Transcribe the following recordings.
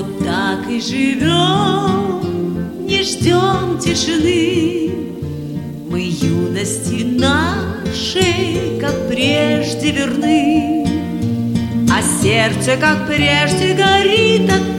Вот так и живем, не ждем тишины. Мы юности нашей, как прежде, верны, а сердце, как прежде, горит от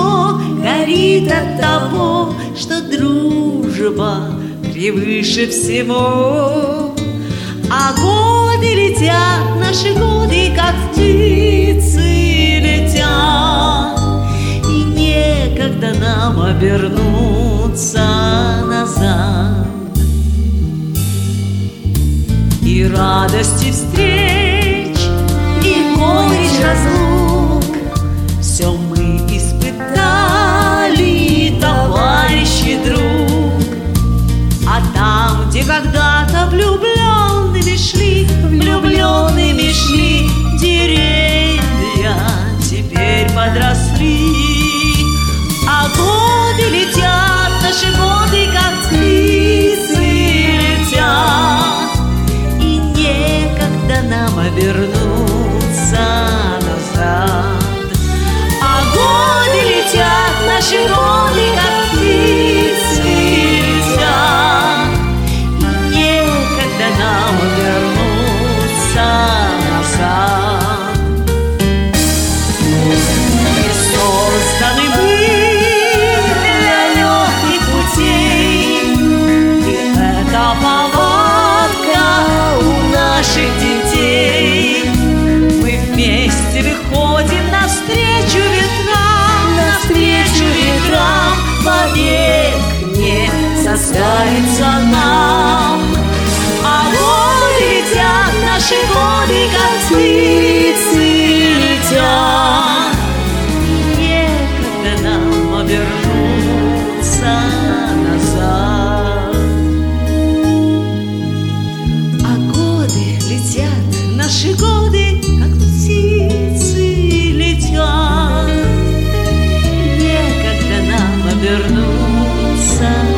того, что дружба превыше всего. А годы летят, наши годы, как птицы летят, и некогда нам обернуться назад. И радости встреч, и горечь разлук все мы испытали, товарищ и друг. А там, где когда-то влюбленными шли, деревья теперь подросли. А годы летят, наши годы, как птицы летят, и некогда нам обернуться назад. А годы летят, наши годы, как птицы летят, и некогда нам обернуться назад. И созданы мы для легких путей, и это повадка у наших детей. Мы вместе выходим навстречу ветрам, вовек не состарится нам. А годы летят, наши годы, как птицы летят, и некогда нам обернуться назад. А годы летят, наши годы, как птицы летят, некогда нам обернуться